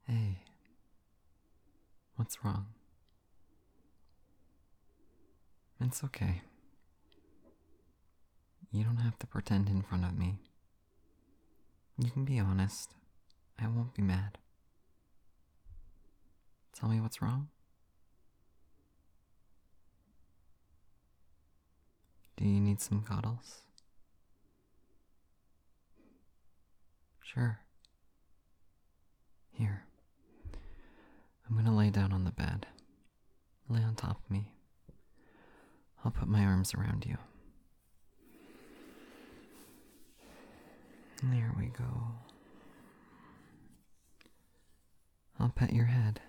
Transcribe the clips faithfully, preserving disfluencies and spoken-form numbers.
Hey, what's wrong? It's okay. You don't have to pretend in front of me. You can be honest. I won't be mad. Tell me what's wrong. Do you need some cuddles? Sure. Here. I'm gonna lay down on the bed. Lay on top of me. I'll put my arms around you. There we go. I'll pet your head.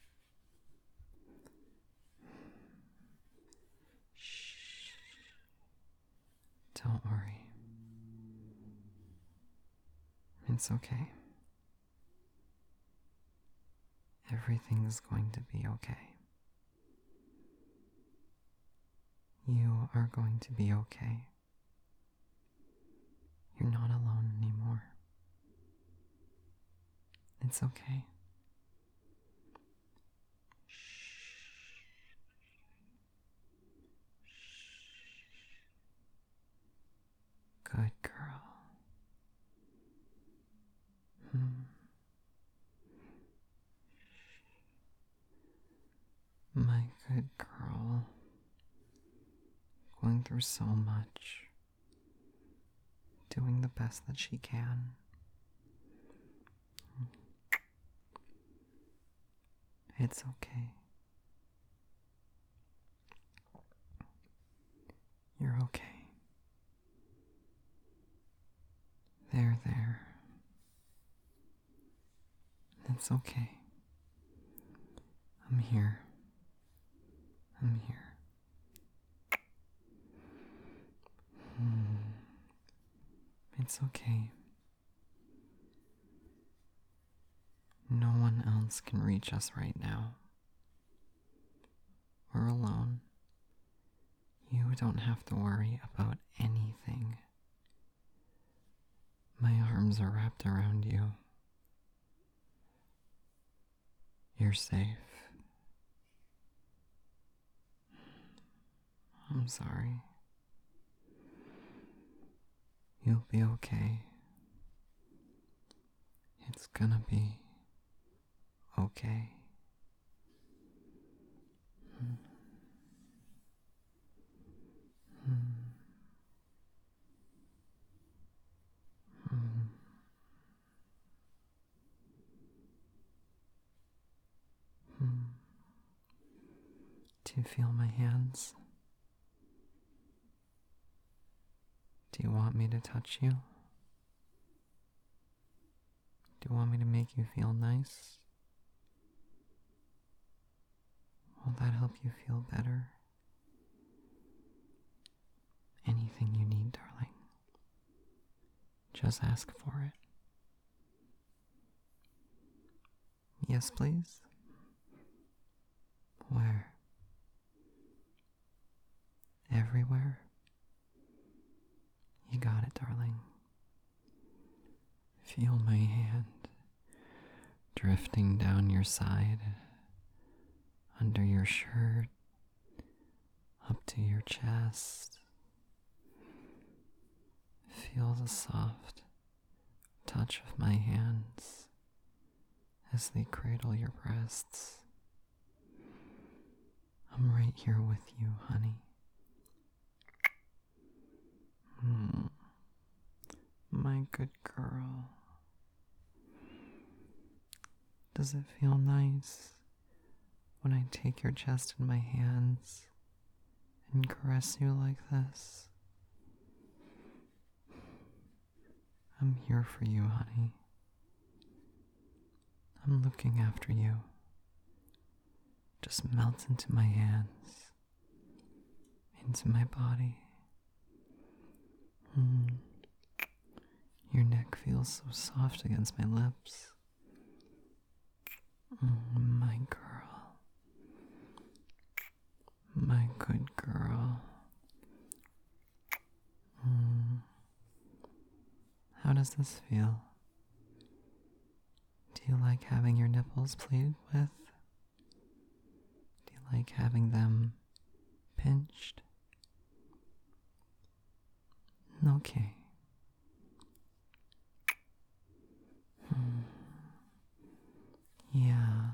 Shh. Don't worry. It's okay. Everything's going to be okay. You are going to be okay. You're not alone anymore. It's okay. Good girl. Hmm. My good girl. Going through so much. Doing the best that she can. It's okay. You're okay. There, there. It's okay. I'm here. I'm here. Hmm. It's okay. No one else can reach us right now. We're alone. You don't have to worry about anything. My arms are wrapped around you. You're safe. I'm sorry. You'll be okay. It's gonna be okay. Hmm. Hmm. Hmm. Hmm. Do you feel my hands? Do you want me to touch you? Do you want me to make you feel nice? Will that help you feel better? Anything you need, darling. Just ask for it. Yes, please? Where? Everywhere? You got it, darling. Feel my hand drifting down your side, under your shirt, up to your chest. Feel the soft touch of my hands as they cradle your breasts. I'm right here with you, honey. Mm, my good girl. Does it feel nice when I take your chest in my hands and caress you like this? I'm here for you, honey. I'm looking after you. Just melt into my hands, into my body. Mm. Your neck feels so soft against my lips. Mm, my girl. My good girl. Mm. How does this feel? Do Do you like having your nipples played with? Do you like having them pinched? Okay. Hmm. Yeah.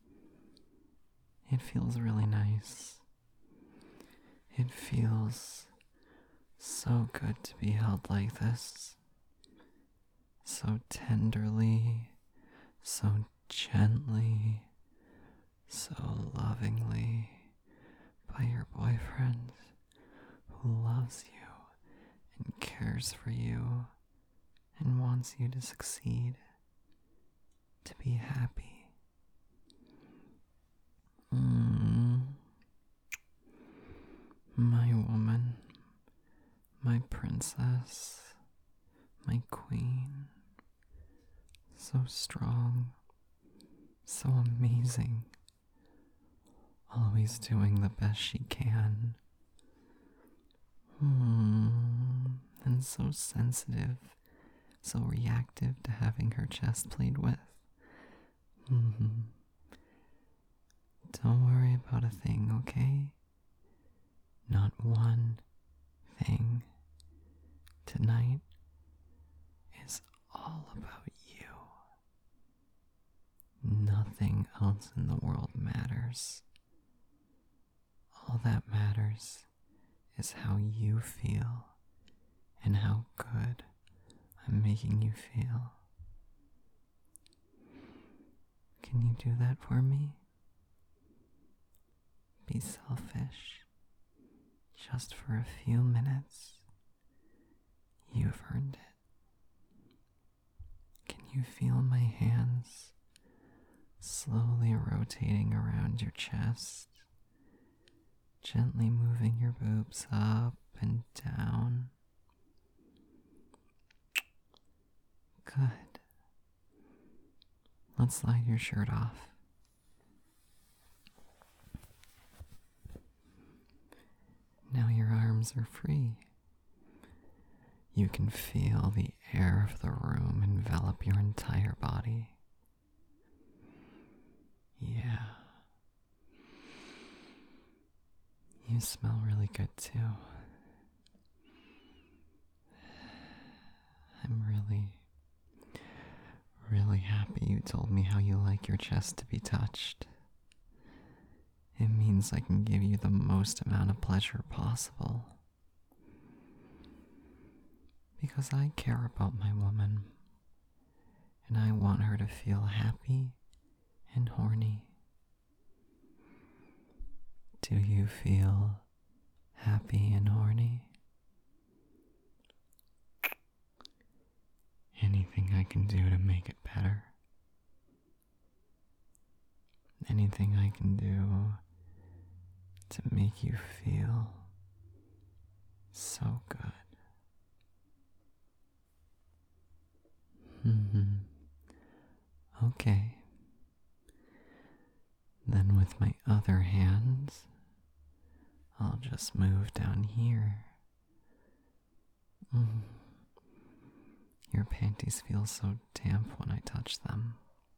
It feels really nice. It feels so good to be held like this. So tenderly, so gently, so lovingly by your boyfriend who loves you and cares for you and wants you to succeed, to be happy. Mm. My woman, my princess, my queen, so strong, so amazing, always doing the best she can. Hmm. And so sensitive, so reactive to having her chest played with. Mm-hmm. Don't worry about a thing, okay? Not one thing. Tonight is all about you. Nothing else in the world matters. All that matters is how you feel and how good I'm making you feel. Can you do that for me? Be selfish. Just for a few minutes. You've earned it. Can you feel my hands slowly rotating around your chest, gently moving your boobs up and down? Good. Let's slide your shirt off. Now your arms are free. You can feel the air of the room envelop your entire body. Yeah. You smell really good too. I'm really, really happy you told me how you like your chest to be touched. It means I can give you the most amount of pleasure possible. Because I care about my woman, and I want her to feel happy and horny. Do you feel happy and horny? Anything I can do to make it better? Anything I can do to make you feel so good? Mm-hmm. Okay. Then with my other hand, I'll just move down here. Mm. Your panties feel so damp when I touch them.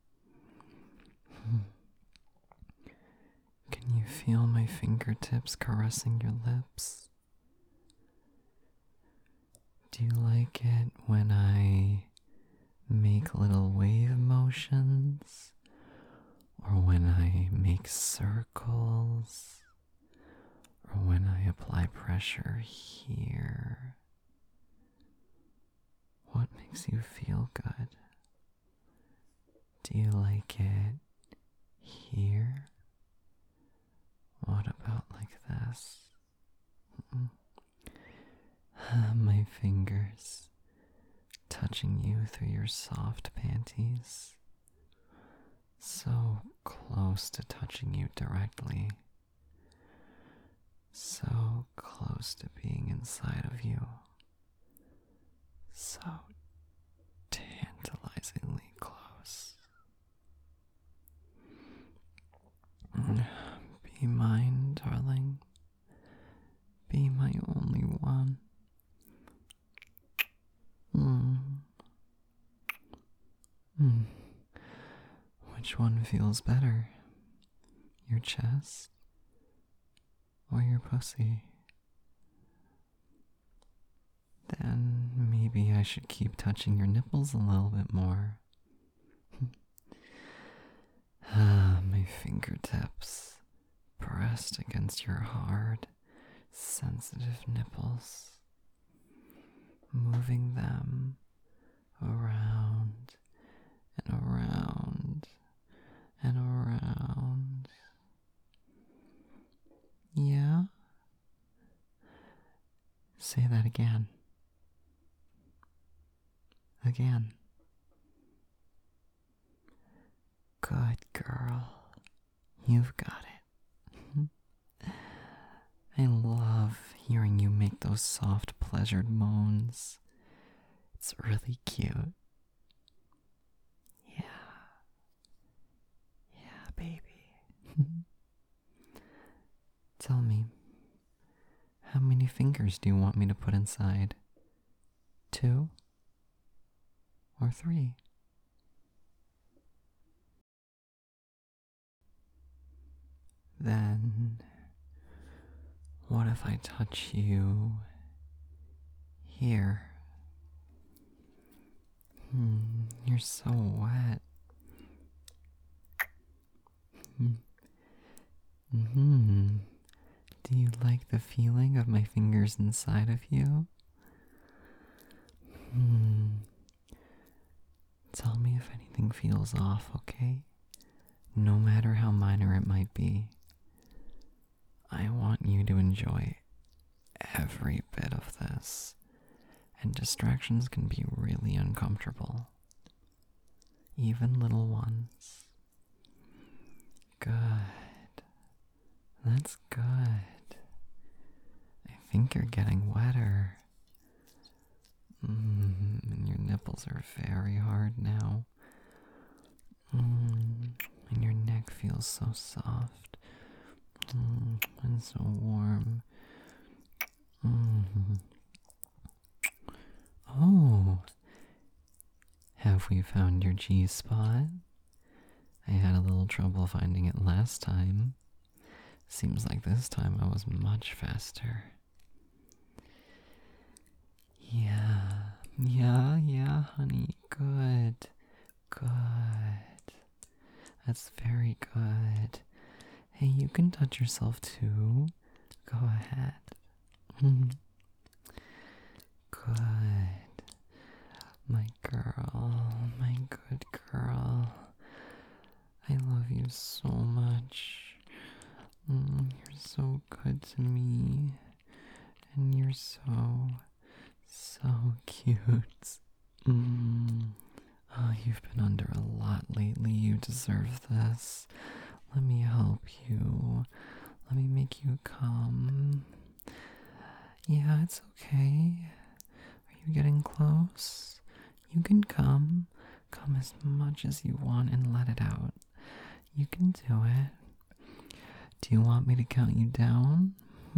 Mm. Can you feel my fingertips caressing your lips? Do you like it when I make little wave motions? Or when I make circles? Or when I apply pressure here? What makes you feel good? Do you like it here? What about like this? My fingers touching you through your soft panties. So close to touching you directly. So close to being inside of you. So tantalizingly close. Be mine, darling. Be my only one. Mm. Mm. Which one feels better? Your chest or your pussy? Then maybe I should keep touching your nipples a little bit more. Ah, my fingertips pressed against your hard, sensitive nipples, moving them around and around and around. Yeah? Say that again. Again. Good girl. You've got it. I love hearing you make those soft, pleasured moans. It's really cute. Yeah. Yeah, baby. Tell me, how many fingers do you want me to put inside? Two? Or three? Then, what if I touch you here? Hmm, you're so wet. Mm-hmm. Do you like the feeling of my fingers inside of you? Hmm. Tell me if anything feels off, okay? No matter how minor it might be. I want you to enjoy every bit of this. And distractions can be really uncomfortable. Even little ones. Good. That's good. I think you're getting wetter. Mm, and your nipples are very hard now. Mm, and your neck feels so soft. Mm, and so warm. Mm. Oh, have we found your G-spot? I had a little trouble finding it last time. Seems like this time I was much faster. Yeah, yeah, yeah, honey. Good, good. That's very good. Hey, you can touch yourself too. Go ahead. Good. My girl, my good girl. I love you so much. Mm, you're so good to me. And you're so, so cute. Mm. Oh, you've been under a lot lately. You deserve this. Let me help you. Let me make you come. Yeah, it's okay. Are you getting close? You can come. Come as much as you want and let it out. You can do it. Do you want me to count you down?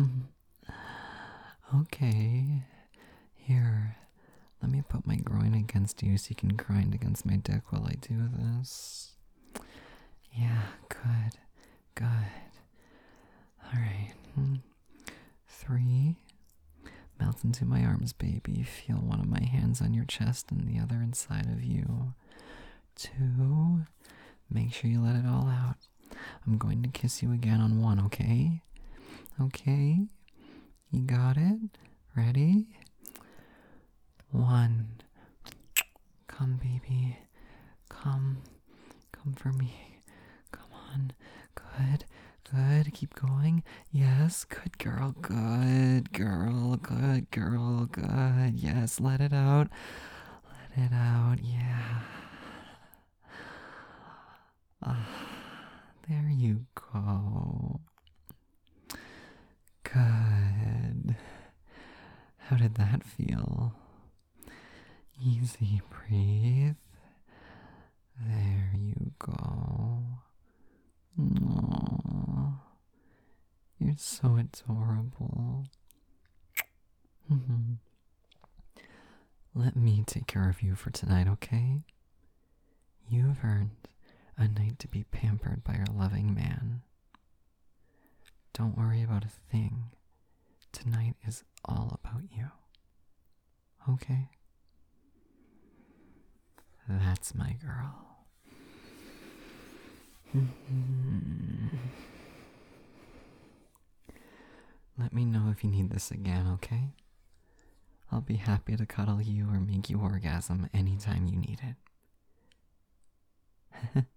Okay. Here, let me put my groin against you so you can grind against my dick while I do this. Yeah, good. Good. Alright. Three. Melt into my arms, baby. Feel one of my hands on your chest and the other inside of you. Two. Make sure you let it all out. I'm going to kiss you again on one, okay? Okay? You got it? Ready? One. Come, baby. Come. Come for me. Come on. Good. Good. Keep going. Yes. Good girl. Good girl. Good girl. Good. Yes. Let it out. Let it out. Yeah. Ah, there you go. Good. How did that feel? Easy, breathe. There you go. Aww. You're so adorable. Let me take care of you for tonight, okay? You've earned a night to be pampered by your loving man. Don't worry about a thing. Tonight is all about you. Okay? That's my girl. Let me know if you need this again, okay? I'll be happy to cuddle you or make you orgasm anytime you need it.